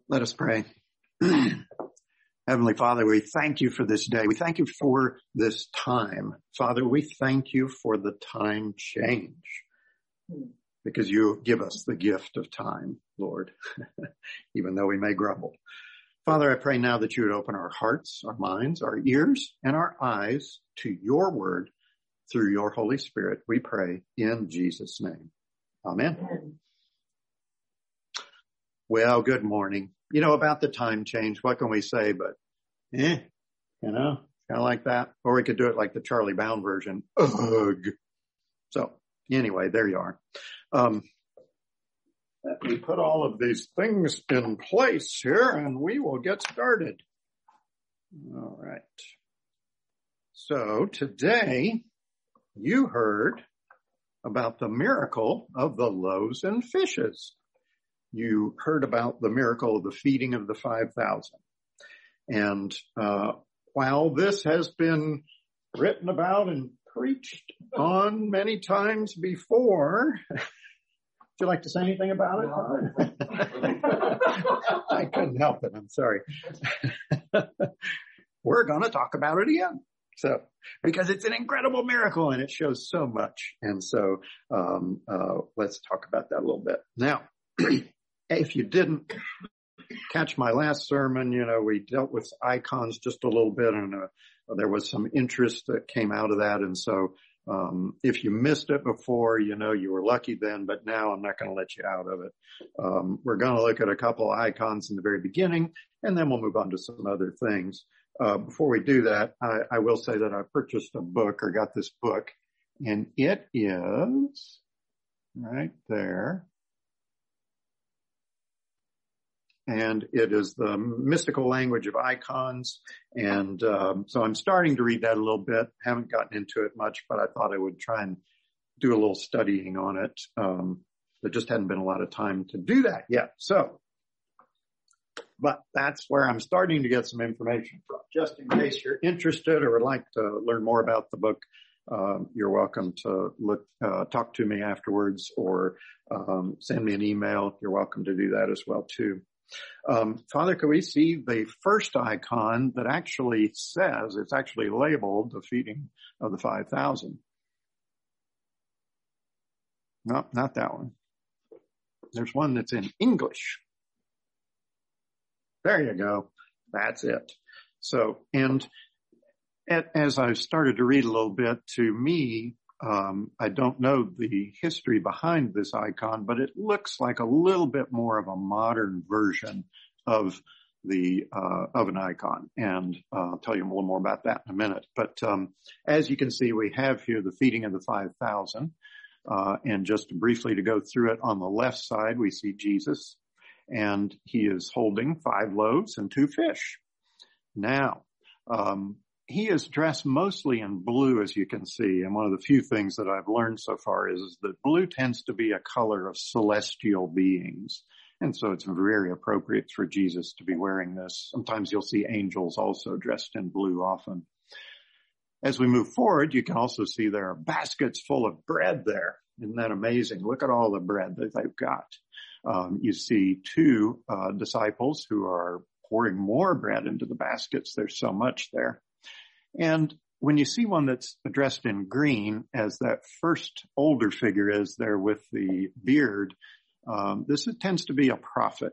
Let us pray. Heavenly Father, we thank you for this day. We thank you for this time. Father, we thank you for the time change because you give us the gift of time, Lord, even though we may grumble. Father, I pray now that you would open our hearts, our minds, our ears, and our eyes to your word through your Holy Spirit. We pray in Jesus' name. Amen. Well, good morning. About the time change, what can we say? But, kind of like that. Or we could do it like the Charlie Brown version. Ugh. So anyway, there you are. Let me put all of these things in place here and we will get started. All right. So today you heard about the miracle of the loaves and fishes. You heard about the miracle of the feeding of the 5,000. And while this has been written about and preached on many times before, would you like to say anything about it? I couldn't help it. I'm sorry. We're going to talk about it again. So, because it's an incredible miracle and it shows so much. And so, let's talk about that a little bit. Now, if you didn't catch my last sermon, we dealt with icons just a little bit and there was some interest that came out of that. And so, if you missed it before, you were lucky then, but now I'm not going to let you out of it. We're going to look at a couple of icons in the very beginning and then we'll move on to some other things. Before we do that, I will say that I purchased a book or got this book and it is right there. And it is the mystical language of icons. And so I'm starting to read that a little bit. Haven't gotten into it much, but I thought I would try and do a little studying on it. There just hadn't been a lot of time to do that yet. But that's where I'm starting to get some information from. Just in case you're interested or would like to learn more about the book, you're welcome to talk to me afterwards or send me an email. You're welcome to do that as well too. Father, could we see the first icon that actually says, it's actually labeled the feeding of the 5,000? No, not that one. There's one that's in English. There you go. That's it. So, and as I've started to read a little bit, to me, I don't know the history behind this icon, but it looks like a little bit more of a modern version of of an icon. And I'll tell you a little more about that in a minute. But as you can see, we have here the feeding of the 5,000. And just briefly to go through it, on the left side, we see Jesus, and he is holding 5 loaves and 2 fish. Now, he is dressed mostly in blue, as you can see. And one of the few things that I've learned so far is that blue tends to be a color of celestial beings. And so it's very appropriate for Jesus to be wearing this. Sometimes you'll see angels also dressed in blue often. As we move forward, you can also see there are baskets full of bread there. Isn't that amazing? Look at all the bread that they've got. You see 2 disciples who are pouring more bread into the baskets. There's so much there. And when you see one that's dressed in green, as that first older figure is there with the beard, this tends to be a prophet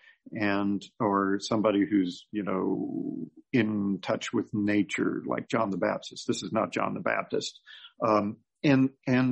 or somebody who's, in touch with nature, like John the Baptist. This is not John the Baptist. And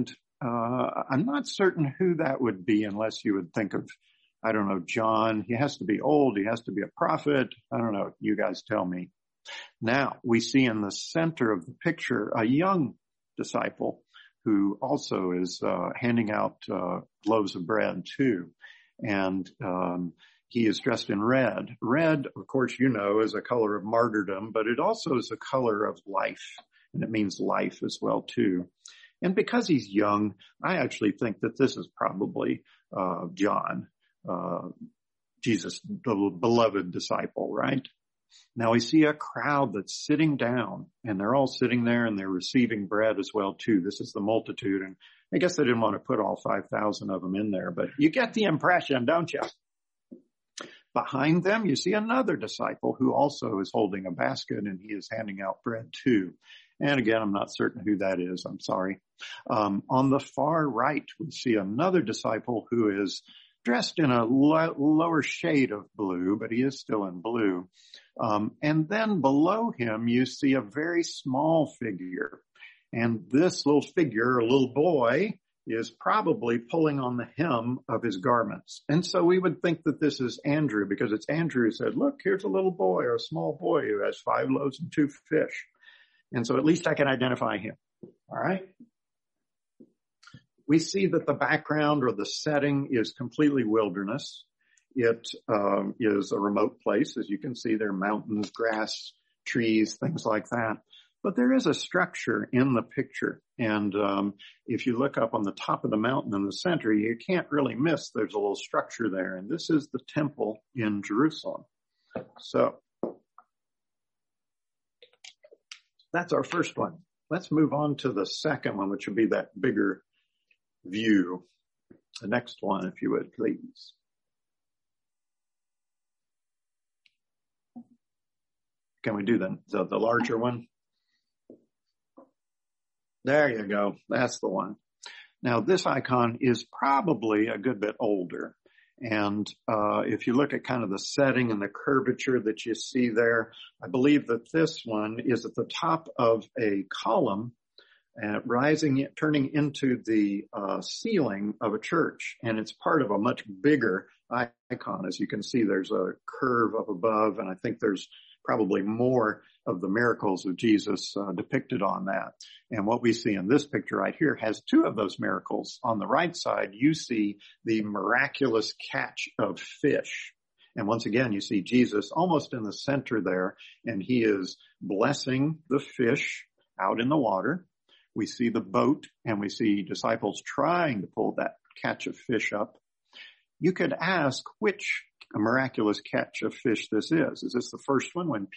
I'm not certain who that would be unless you would think of, I don't know, John. He has to be old. He has to be a prophet. I don't know. You guys tell me. Now, we see in the center of the picture a young disciple who also is handing out loaves of bread too. And he is dressed in red. Red, of course, is a color of martyrdom, but it also is a color of life. And it means life as well too. And because he's young, I actually think that this is probably John, Jesus, the beloved disciple, right? Now we see a crowd that's sitting down, and they're all sitting there and they're receiving bread as well too. This is the multitude, and I guess they didn't want to put all 5,000 of them in there, but you get the impression, don't you? Behind them, you see another disciple who also is holding a basket, and he is handing out bread too. And again, I'm not certain who that is. I'm sorry. On the far right, we see another disciple who is dressed in a lower shade of blue, but he is still in blue. And then below him, you see a very small figure. And this little figure, a little boy, is probably pulling on the hem of his garments. And so we would think that this is Andrew, because it's Andrew who said, look, here's a little boy or a small boy who has 5 loaves and 2 fish. And so at least I can identify him. All right. We see that the background or the setting is completely wilderness. It is a remote place. As you can see, there are mountains, grass, trees, things like that. But there is a structure in the picture. And if you look up on the top of the mountain in the center, you can't really miss there's a little structure there. And this is the temple in Jerusalem. So that's our first one. Let's move on to the second one, which would be that bigger view. The next one, if you would, please. Can we do the larger one? There you go. That's the one. Now, this icon is probably a good bit older. And if you look at kind of the setting and the curvature that you see there, I believe that this one is at the top of a column turning into the ceiling of a church. And it's part of a much bigger icon. As you can see, there's a curve up above, and I think there's probably more of the miracles of Jesus depicted on that. And what we see in this picture right here has 2 of those miracles. On the right side, you see the miraculous catch of fish. And once again, you see Jesus almost in the center there, and he is blessing the fish out in the water. We see the boat, and we see disciples trying to pull that catch of fish up. You could ask which miraculous catch of fish this is. Is this the first one when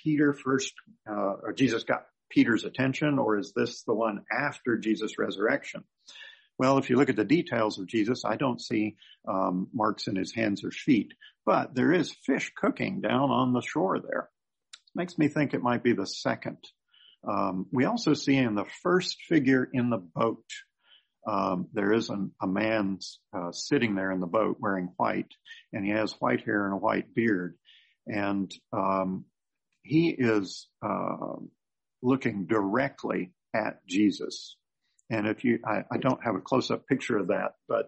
or Jesus got Peter's attention, or is this the one after Jesus' resurrection? Well, if you look at the details of Jesus, I don't see marks in his hands or feet, but there is fish cooking down on the shore there. It makes me think it might be the second. We also see in the first figure in the boat, there is a man sitting there in the boat wearing white, and he has white hair and a white beard. And he is looking directly at Jesus. And I don't have a close-up picture of that, but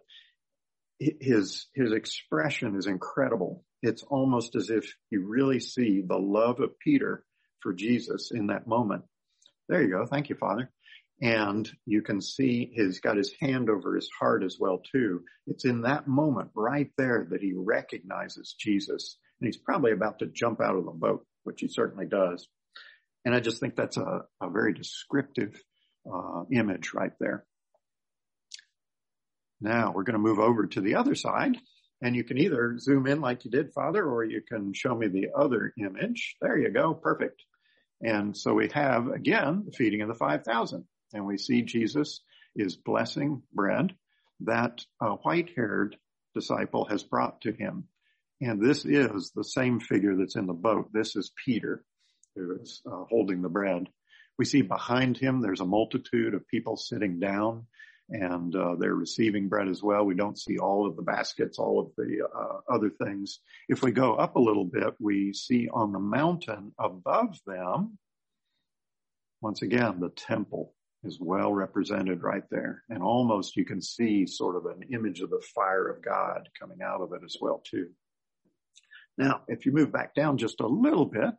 his expression is incredible. It's almost as if you really see the love of Peter for Jesus in that moment. There you go. Thank you, Father. And you can see he's got his hand over his heart as well, too. It's in that moment right there that he recognizes Jesus. And he's probably about to jump out of the boat, which he certainly does. And I just think that's a very descriptive image right there. Now we're going to move over to the other side. And you can either zoom in like you did, Father, or you can show me the other image. There you go. Perfect. And so we have, again, the feeding of the 5,000. And we see Jesus is blessing bread that a white-haired disciple has brought to him. And this is the same figure that's in the boat. This is Peter, who is holding the bread. We see behind him there's a multitude of people sitting down, and they're receiving bread as well. We don't see all of the baskets, all of the other things. If we go up a little bit, we see on the mountain above them, once again, the temple is well represented right there. And almost you can see sort of an image of the fire of God coming out of it as well, too. Now, if you move back down just a little bit,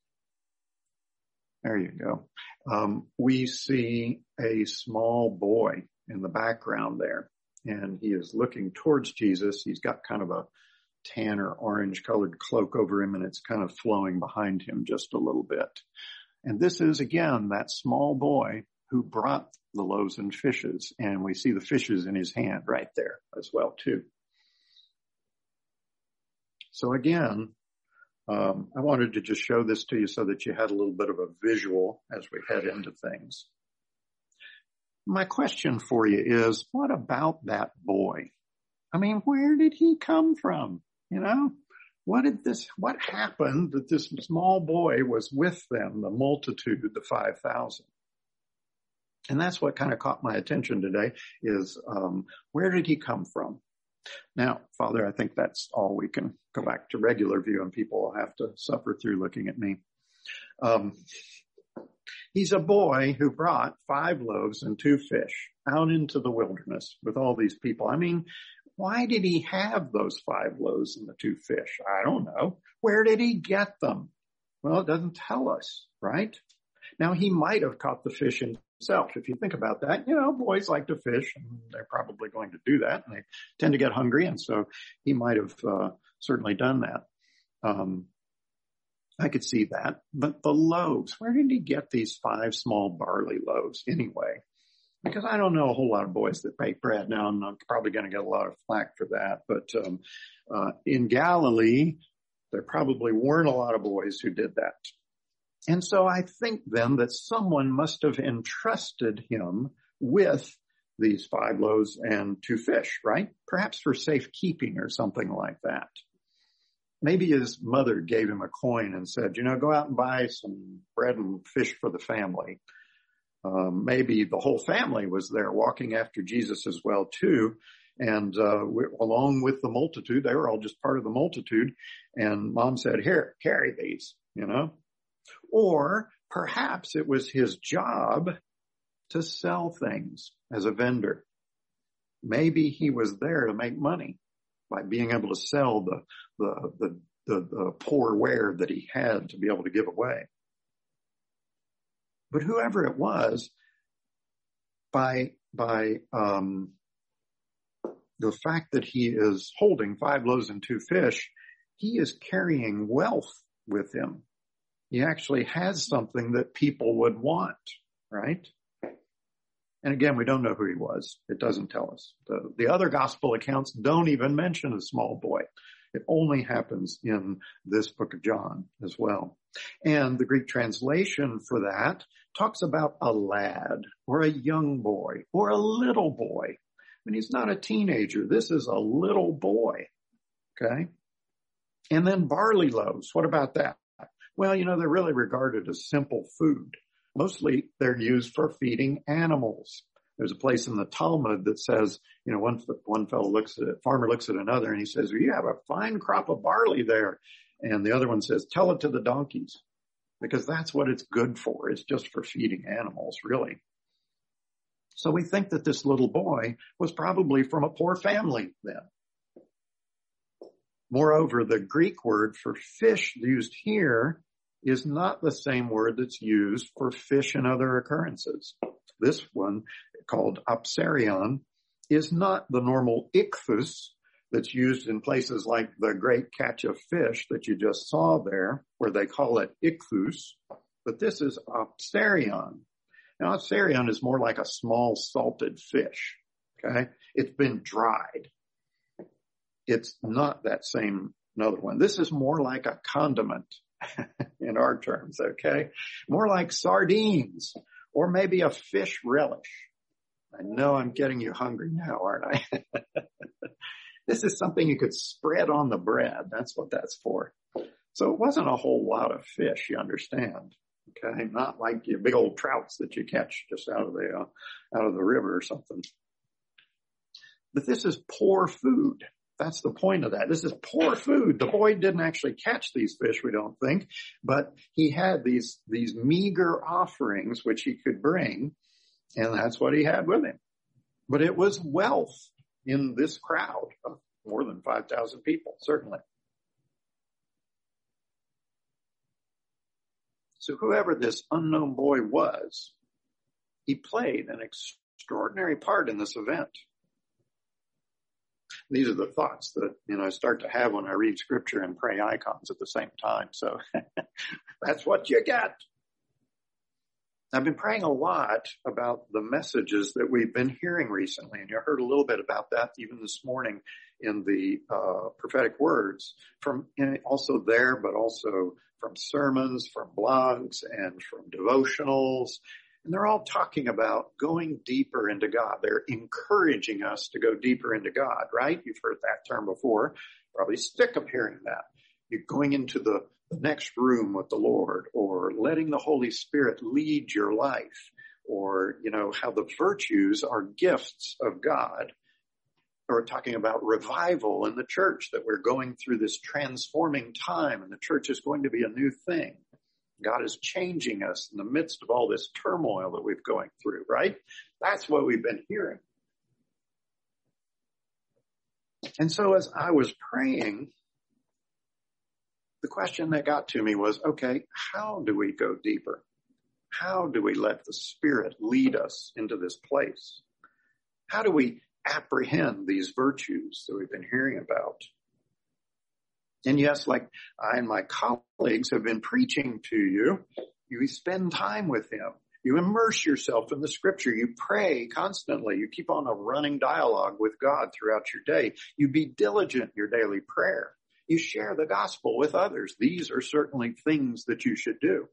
there you go. We see a small boy in the background there, and he is looking towards Jesus. He's got kind of a tan or orange colored cloak over him, and it's kind of flowing behind him just a little bit. And this is, again, that small boy who brought the loaves and fishes, and we see the fishes in his hand right there as well, too. So again, I wanted to just show this to you so that you had a little bit of a visual as we head into things. My question for you is, what about that boy? I mean, where did he come from? You know, what happened that this small boy was with them, the multitude, the 5,000? And that's what kind of caught my attention today is, where did he come from? Now, Father, I think that's all we can go back to regular view, and people will have to suffer through looking at me. He's a boy who brought 5 loaves and 2 fish out into the wilderness with all these people. I mean, why did he have those 5 loaves and the 2 fish? I don't know. Where did he get them? Well, it doesn't tell us, right? Now, he might have caught the fish himself. If you think about that, boys like to fish, and they're probably going to do that, and they tend to get hungry, and so he might have certainly done that. I could see that. But the loaves, where did he get these 5 small barley loaves anyway? Because I don't know a whole lot of boys that bake bread. Now, I'm probably going to get a lot of flack for that. But in Galilee, there probably weren't a lot of boys who did that. And so I think then that someone must have entrusted him with these 5 loaves and 2 fish, right? Perhaps for safekeeping or something like that. Maybe his mother gave him a coin and said, go out and buy some bread and fish for the family. Maybe the whole family was there walking after Jesus as well, too. And along with the multitude, they were all just part of the multitude. And Mom said, here, carry these, Or perhaps it was his job to sell things as a vendor. Maybe he was there to make money by being able to sell the poor ware that he had to be able to give away. But whoever it was, by the fact that he is holding 5 loaves and 2 fish, he is carrying wealth with him. He actually has something that people would want, right? And again, we don't know who he was. It doesn't tell us. The other gospel accounts don't even mention a small boy. It only happens in this book of John as well. And the Greek translation for that talks about a lad or a young boy or a little boy. I mean, he's not a teenager. This is a little boy. Okay. And then barley loaves. What about that? Well, they're really regarded as simple food. Mostly they're used for feeding animals. There's a place in the Talmud that says, one fellow farmer looks at another and he says, well, you have a fine crop of barley there. And the other one says, tell it to the donkeys, because that's what it's good for. It's just for feeding animals, really. So we think that this little boy was probably from a poor family then. Moreover, the Greek word for fish used here is not the same word that's used for fish and other occurrences. This one, called apsarion, is not the normal ichthus that's used in places like the great catch of fish that you just saw there, where they call it ichthus, but this is apsarion. Now, apsarion is more like a small salted fish, okay? It's been dried. It's not that same another one. This is more like a condiment in our terms, okay? More like sardines or maybe a fish relish. I know I'm getting you hungry now, aren't I? This is something you could spread on the bread. That's what that's for. So it wasn't a whole lot of fish, you understand. Okay, not like your big old trouts that you catch just out of the river or something. But this is poor food. That's the point of that. This is poor food. The boy didn't actually catch these fish, we don't think, but he had these meager offerings which he could bring, and that's what he had with him. But it was wealth in this crowd of more than 5,000 people, certainly. So whoever this unknown boy was, he played an extraordinary part in this event. These are the thoughts that, I start to have when I read scripture and pray icons at the same time. So that's what you get. I've been praying a lot about the messages that we've been hearing recently, and you heard a little bit about that even this morning in the prophetic words from also there, but also from sermons, from blogs, and from devotionals. And they're all talking about going deeper into God. They're encouraging us to go deeper into God, right? You've heard that term before. Probably sick of hearing that. you're going into the next room with the Lord, or letting the Holy Spirit lead your life, or, how the virtues are gifts of God, or talking about revival in the church, that we're going through this transforming time and the church is going to be a new thing. God is changing us in the midst of all this turmoil that we're going through, right? That's what we've been hearing. And so as I was praying, the question that got to me was, okay, how do we go deeper? How do we let the Spirit lead us into this place? How do we apprehend these virtues that we've been hearing about? And yes, like I and my colleagues have been preaching to you, you spend time with Him. You immerse yourself in the Scripture. You pray constantly. You keep on a running dialogue with God throughout your day. You be diligent in your daily prayer. You share the gospel with others. These are certainly things that you should do.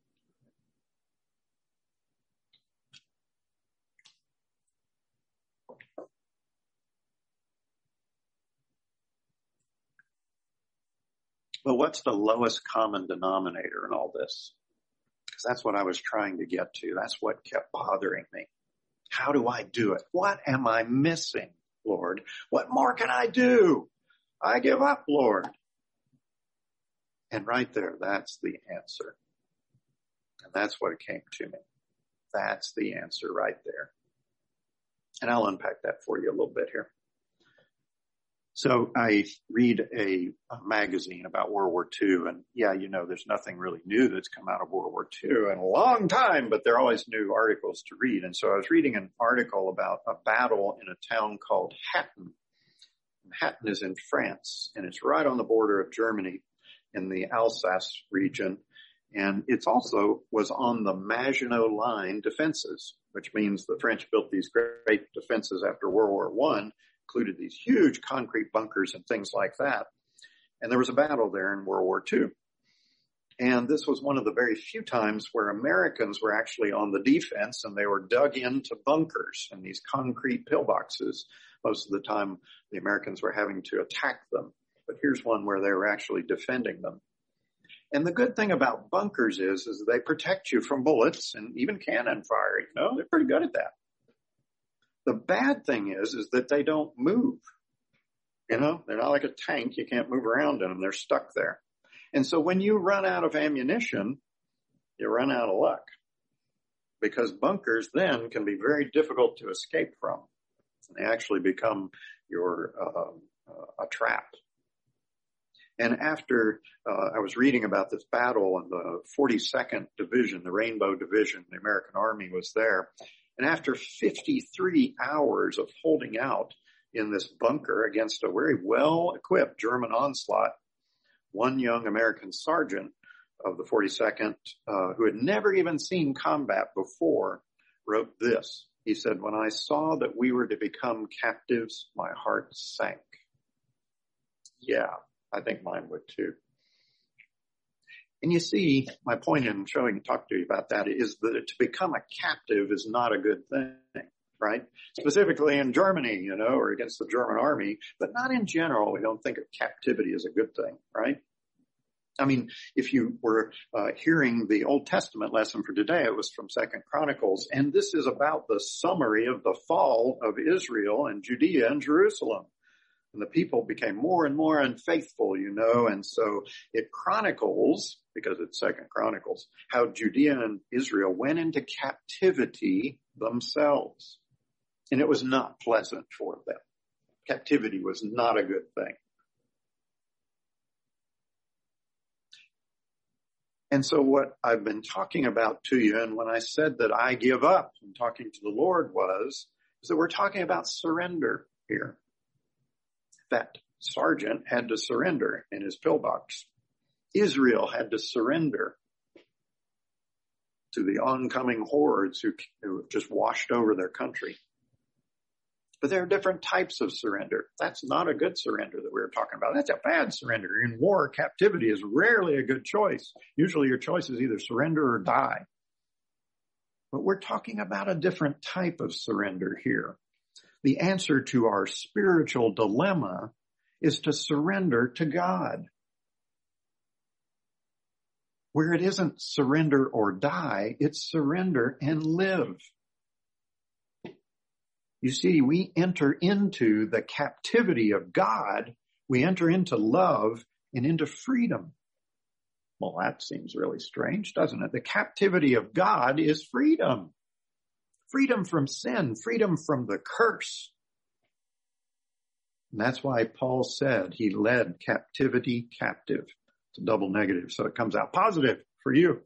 But what's the lowest common denominator in all this? Because that's what I was trying to get to. That's what kept bothering me. How do I do it? What am I missing, Lord? What more can I do? I give up, Lord. And right there, that's the answer. And that's what came to me. That's the answer right there. And I'll unpack that for you a little bit here. So I read a magazine about World War II, and there's nothing really new that's come out of World War II in a long time, but there are always new articles to read. And so I was reading an article about a battle in a town called Hattin. Hattin is in France, and it's right on the border of Germany in the Alsace region. And it's also was on the Maginot Line defenses, which means the French built these great defenses after World War I, included these huge concrete bunkers and things like that. And there was a battle there in World War II. And this was one of the very few times where Americans were actually on the defense, and they were dug into bunkers and these concrete pillboxes. Most of the time, the Americans were having to attack them. But here's one where they were actually defending them. And the good thing about bunkers is they protect you from bullets and even cannon fire. They're pretty good at that. The bad thing is that they don't move. They're not like a tank. You can't move around in them. They're stuck there. And so when you run out of ammunition, you run out of luck, because bunkers then can be very difficult to escape from. They actually become a trap. And after I was reading about this battle, and the 42nd Division, the Rainbow Division, the American Army was there. And after 53 hours of holding out in this bunker against a very well-equipped German onslaught, one young American sergeant of the 42nd, who had never even seen combat before, wrote this. He said, "When I saw that we were to become captives, my heart sank." Yeah, I think mine would too. And you see, my point in talking to you about that is that to become a captive is not a good thing, right? Specifically in Germany, or against the German army, but not in general. We don't think of captivity as a good thing, right? I mean, if you were hearing the Old Testament lesson for today, it was from 2 Chronicles, and this is about the summary of the fall of Israel and Judea and Jerusalem. And the people became more and more unfaithful, and so it chronicles, because it's 2 Chronicles, how Judea and Israel went into captivity themselves. And it was not pleasant for them. Captivity was not a good thing. And so what I've been talking about to you, and when I said that I give up and talking to the Lord is that we're talking about surrender here. That sergeant had to surrender in his pillbox. Israel had to surrender to the oncoming hordes who just washed over their country. But there are different types of surrender. That's not a good surrender that we were talking about. That's a bad surrender. In war, captivity is rarely a good choice. Usually your choice is either surrender or die. But we're talking about a different type of surrender here. The answer to our spiritual dilemma is to surrender to God. where it isn't surrender or die, it's surrender and live. You see, we enter into the captivity of God. We enter into love and into freedom. Well, that seems really strange, doesn't it? The captivity of God is freedom. Freedom from sin, freedom from the curse. And that's why Paul said he led captivity captive. It's a double negative, so it comes out positive for you.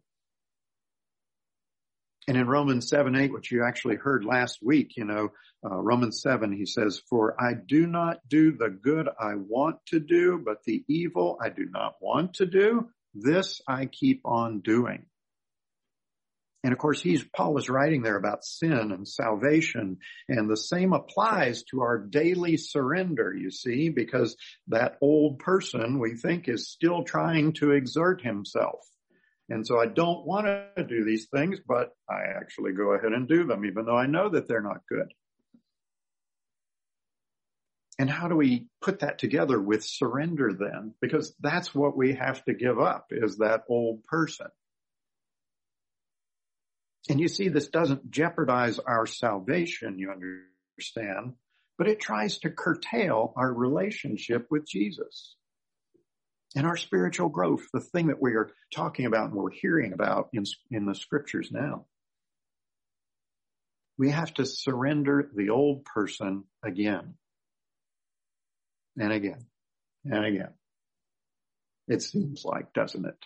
And in Romans 7:8, which you actually heard last week, Romans 7, he says, "For I do not do the good I want to do, but the evil I do not want to do, this I keep on doing." And of course, Paul is writing there about sin and salvation, and the same applies to our daily surrender, you see, because that old person, we think, is still trying to exert himself. And so I don't want to do these things, but I actually go ahead and do them, even though I know that they're not good. And how do we put that together with surrender then? Because that's what we have to give up, is that old person. And you see, this doesn't jeopardize our salvation, you understand, but it tries to curtail our relationship with Jesus and our spiritual growth, the thing that we are talking about and we're hearing about in the scriptures now. We have to surrender the old person again and again and again. It seems like, doesn't it?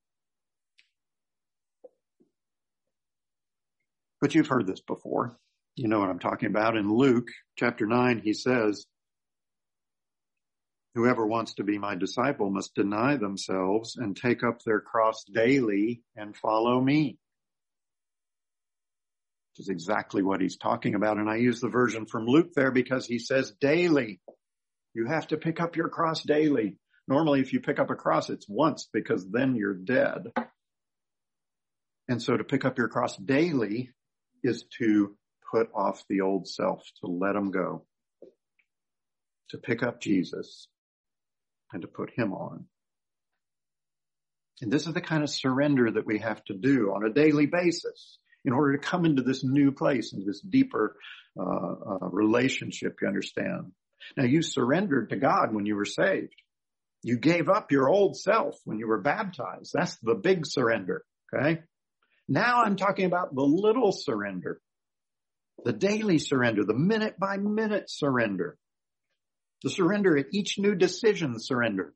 But you've heard this before. You know what I'm talking about. In Luke chapter 9, he says, "Whoever wants to be my disciple must deny themselves and take up their cross daily and follow me." Which is exactly what he's talking about. And I use the version from Luke there because he says daily. You have to pick up your cross daily. Normally, if you pick up a cross, it's once, because then you're dead. And so to pick up your cross daily is to put off the old self, to let him go, to pick up Jesus and to put him on. And this is the kind of surrender that we have to do on a daily basis in order to come into this new place, into this deeper relationship, you understand. Now, you surrendered to God when you were saved. You gave up your old self when you were baptized. That's the big surrender, okay? Now I'm talking about the little surrender, the daily surrender, the minute by minute surrender, the surrender at each new decision surrender.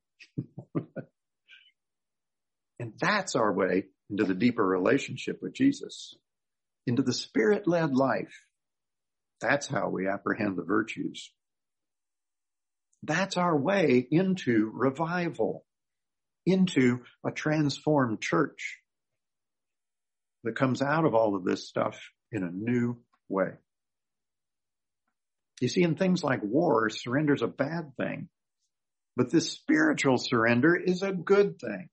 And that's our way into the deeper relationship with Jesus, into the Spirit-led life. That's how we apprehend the virtues. That's our way into revival, into a transformed church that comes out of all of this stuff in a new way. You see, in things like war, surrender is a bad thing, but this spiritual surrender is a good thing.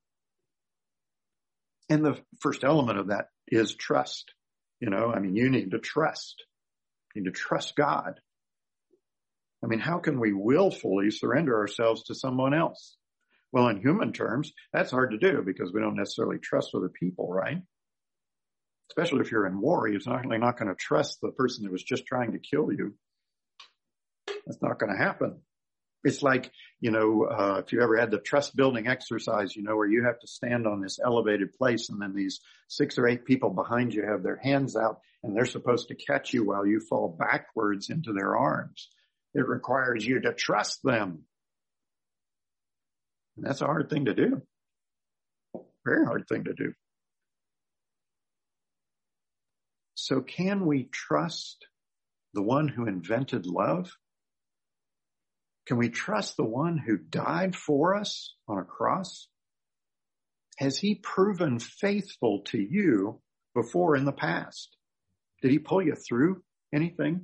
And the first element of that is trust. You need to trust. You need to trust God. How can we willfully surrender ourselves to someone else? Well, in human terms, that's hard to do because we don't necessarily trust other people, right? Especially if you're in war, you're certainly not going to trust the person that was just trying to kill you. That's not going to happen. It's like, if you ever had the trust building exercise, where you have to stand on this elevated place and then these 6 or 8 people behind you have their hands out and they're supposed to catch you while you fall backwards into their arms. It requires you to trust them. And that's a hard thing to do. Very hard thing to do. So can we trust the one who invented love? Can we trust the one who died for us on a cross? Has he proven faithful to you before in the past? Did he pull you through anything?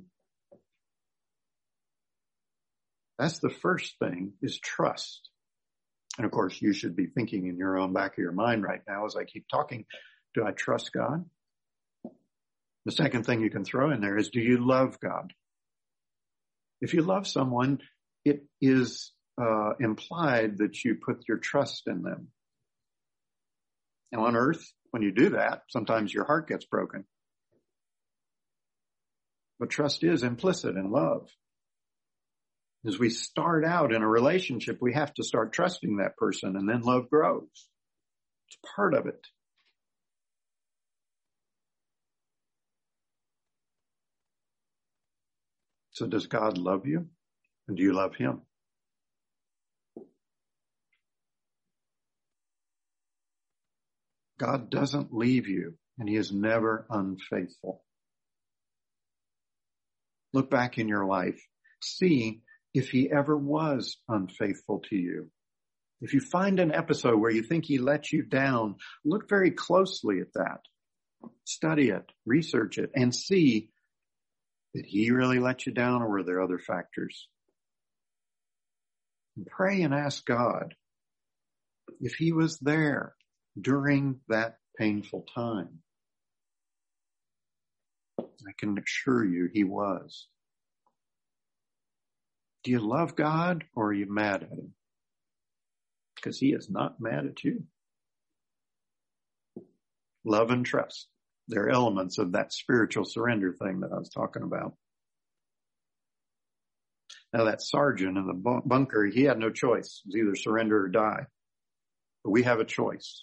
That's the first thing, is trust. And of course, you should be thinking in your own back of your mind right now as I keep talking, do I trust God? The second thing you can throw in there is, do you love God? If you love someone, it is implied that you put your trust in them. Now on earth, when you do that, sometimes your heart gets broken. But trust is implicit in love. As we start out in a relationship, we have to start trusting that person, and then love grows. It's part of it. So does God love you? And do you love him? God doesn't leave you, and he is never unfaithful. Look back in your life. See if he ever was unfaithful to you. If you find an episode where you think he let you down, look very closely at that. Study it, research it, and see, did he really let you down, or were there other factors? And pray and ask God if he was there during that painful time. I can assure you he was. Do you love God, or are you mad at him? Because he is not mad at you. Love and trust. They're elements of that spiritual surrender thing that I was talking about. Now that sergeant in the bunker, he had no choice. It was either surrender or die. But we have a choice.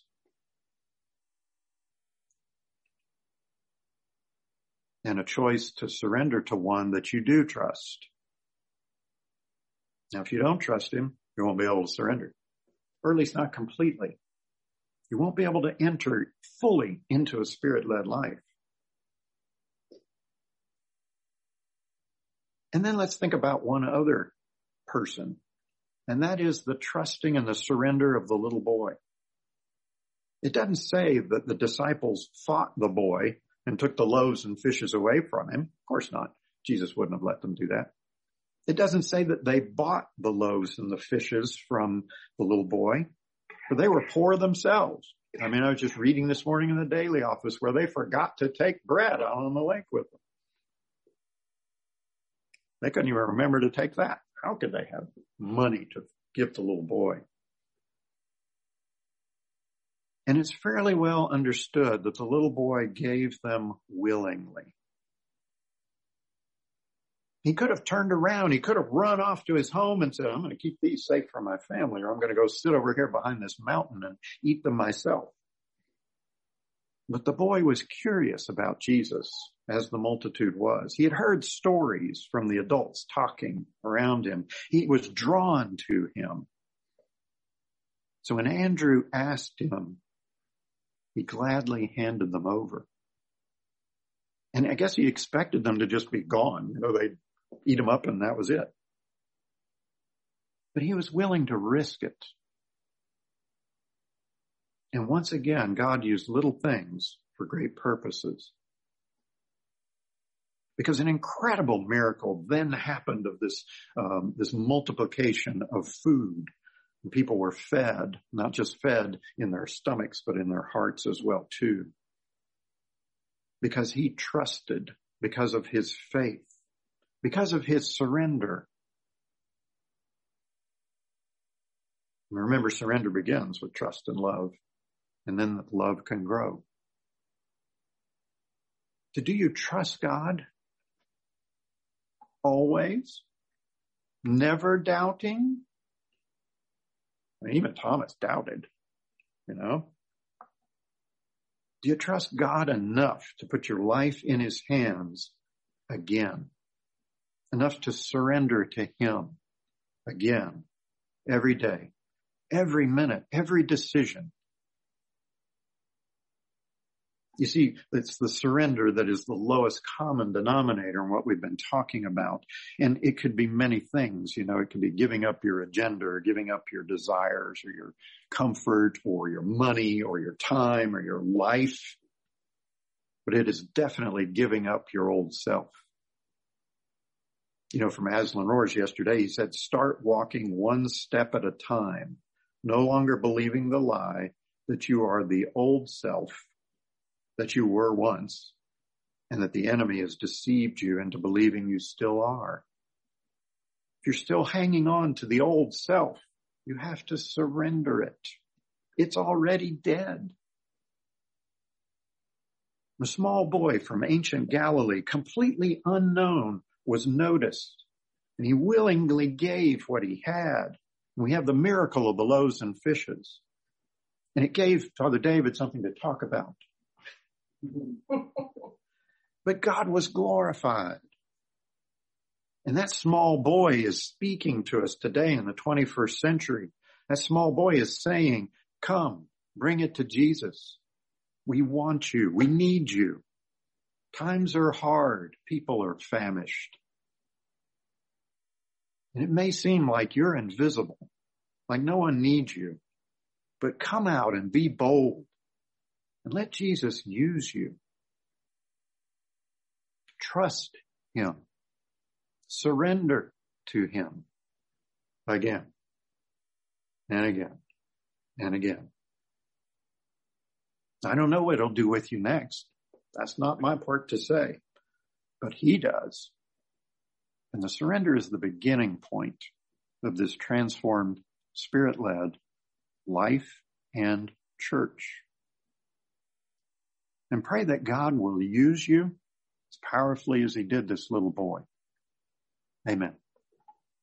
And a choice to surrender to one that you do trust. Now, if you don't trust him, you won't be able to surrender. Or at least not completely. You won't be able to enter fully into a spirit-led life. And then let's think about one other person. And that is the trusting and the surrender of the little boy. It doesn't say that the disciples fought the boy and took the loaves and fishes away from him. Of course not. Jesus wouldn't have let them do that. It doesn't say that they bought the loaves and the fishes from the little boy, for they were poor themselves. I mean, I was just reading this morning in the daily office where they forgot to take bread out on the lake with them. They couldn't even remember to take that. How could they have money to give the little boy? And it's fairly well understood that the little boy gave them willingly. He could have turned around. He could have run off to his home and said, I'm going to keep these safe from my family, or I'm going to go sit over here behind this mountain and eat them myself. But the boy was curious about Jesus, as the multitude was. He had heard stories from the adults talking around him. He was drawn to him. So when Andrew asked him, he gladly handed them over. And I guess he expected them to just be gone. You know, they'd eat them up and that was it. But he was willing to risk it. And once again, God used little things for great purposes. Because an incredible miracle then happened of this multiplication of food. And people were fed, not just fed in their stomachs, but in their hearts as well too. Because he trusted, because of his faith, because of his surrender. Remember, surrender begins with trust and love, and then love can grow. So do you trust God? Always? Never doubting? I mean, even Thomas doubted, you know. Do you trust God enough to put your life in his hands again? Enough to surrender to him again, every day, every minute, every decision. You see, it's the surrender that is the lowest common denominator in what we've been talking about. And it could be many things. You know, it could be giving up your agenda, or giving up your desires, or your comfort, or your money, or your time, or your life. But it is definitely giving up your old self. You know, from Aslan Roars yesterday, he said, start walking one step at a time, no longer believing the lie that you are the old self that you were once, and that the enemy has deceived you into believing you still are. If you're still hanging on to the old self, you have to surrender it. It's already dead. A small boy from ancient Galilee, completely unknown, was noticed, and he willingly gave what he had. We have the miracle of the loaves and fishes. And it gave Father David something to talk about. But God was glorified. And that small boy is speaking to us today in the 21st century. That small boy is saying, come, bring it to Jesus. We want you. We need you. Times are hard. People are famished. And it may seem like you're invisible, like no one needs you. But come out and be bold and let Jesus use you. Trust him. Surrender to him again and again and again. I don't know what he'll do with you next. That's not my part to say, but he does. And the surrender is the beginning point of this transformed, Spirit-led life and church. And pray that God will use you as powerfully as he did this little boy. Amen.